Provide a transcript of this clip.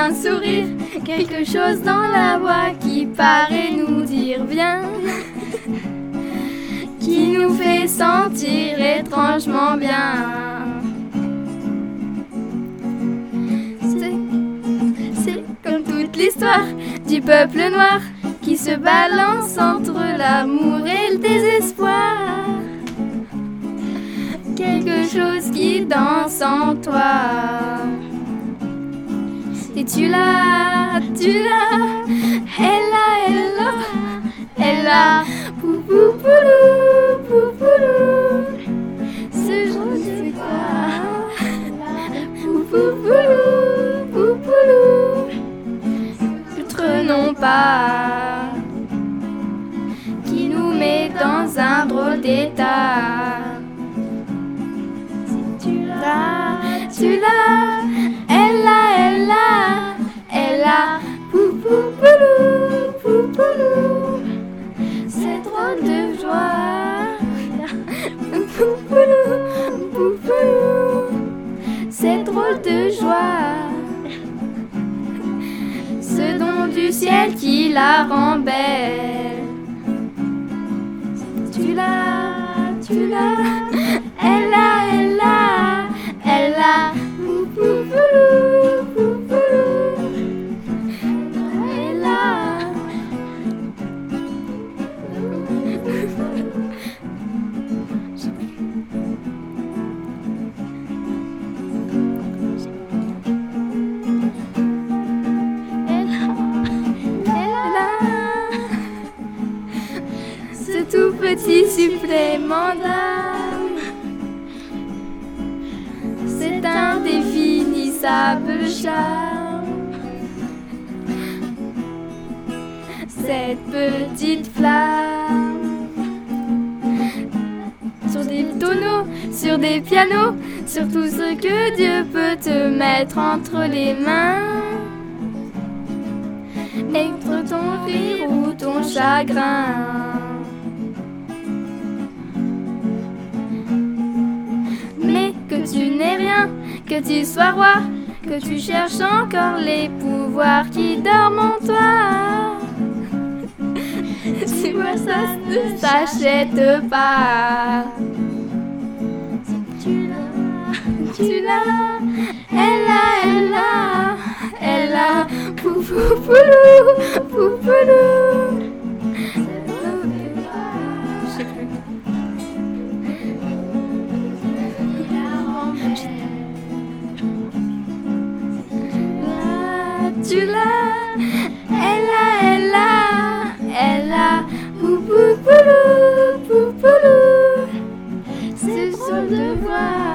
un sourire, quelque chose dans la voix qui paraît nous dire viens, qui nous fait sentir étrangement bien. C'est comme toute l'histoire du peuple noir qui se balance entre l'amour et le désespoir. Quelque chose qui danse en toi. Et tu l'as, elle a, poupou poulou, poupoulou. Ce je ne sais quoi, poupou poulou, poupoulou. Autre non pas, qui nous met dans un drôle d'état. Tu l'as, elle a, poupou poulou, poupoulou. C'est drôle de joie, poupoulou, poupoulou. C'est drôle de joie, ce don du ciel qui la rend belle. Tu l'as, elle a, poupoulou, poupoulou. Elle a. Ce tout petit supplément d'âme, c'est indéfinissable charme. Cette petite flamme sur des tonneaux, sur des pianos, sur tout ce que Dieu peut te mettre entre les mains. Être ton rire ou ton chagrin. Mais que tu n'aies rien, que tu sois roi, que tu cherches encore les pouvoirs qui dorment en toi. Tu vois, ça ne s'achète pas. Tu l'as, elle a, poupou poulou, poupoulou. Je sais plus. Tu l'as, elle a, poupou poulou, poupoulou. C'est sur le voix.